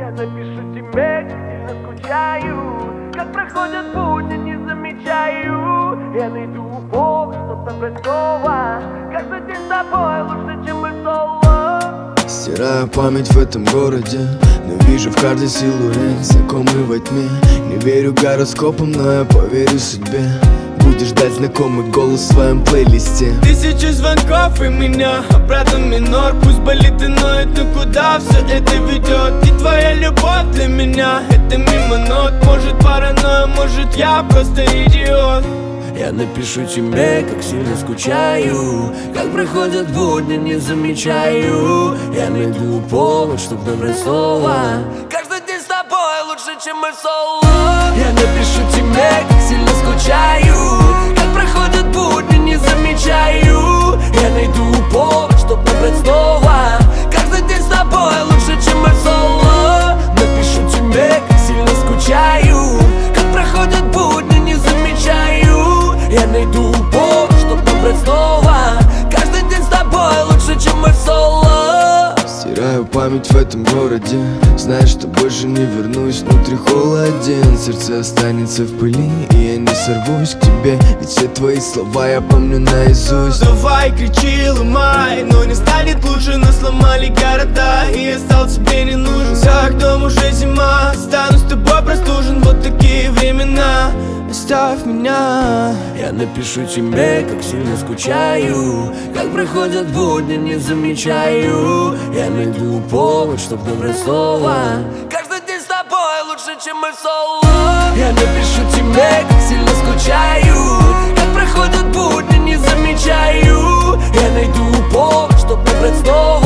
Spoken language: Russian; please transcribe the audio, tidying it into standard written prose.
Я напишу тебе, как сильно скучаю, как проходят будни, не замечаю. Я найду повод, чтоб набрать снова. Каждый день с тобой лучше, чем мы соло. Стираю память в этом городе, но вижу в каждой силуэт знакомый во тьме. Не верю гороскопам, но я поверю судьбе. Будешь ждать знакомый голос в своем плейлисте. Тысячи звонков и меня обратно минор. Пусть болит и ноет, но куда все это ведет? И твоя любовь для меня это мимо нот. Может паранойя, может я просто идиот. Я напишу тебе, как сильно скучаю, как проходят будни, не замечаю. Я найду повод, чтоб набрать снова. Каждый день с тобой лучше, чем мы в соло. Я напишу тебе, как сильно скучаю, как проходят будни, не замечаю. Я найду повод, чтоб набрать снова. Каждый день с тобой лучше, чем мы в соло. Напишу тебе, как сильно скучаю, как проходят будни, не замечаю. Я найду повод, чтоб набрать снова. Каждый день с тобой лучше, чем мы в соло. Стираю память в этом городе, знаешь, что больше не вернусь. Внутри холоден, сердце останется в пыли, и я не сорвусь к тебе, ведь все твои слова я помню наизусть. Давай, кричи, ломай, но не станет лучше. Нас сломали города, и я стал тебе не нужен. За окном уже зима, стану с тобой простужен. Вот такие времена, оставь меня. Я напишу тебе, как сильно скучаю, как проходят будни, не замечаю. Я найду повод, чтоб набрать снова. Каждый день с тобой лучше, чем мы в соло. Я напишу тебе, как сильно скучаю, как проходят будни, не замечаю. Я найду повод, чтоб набрать снова.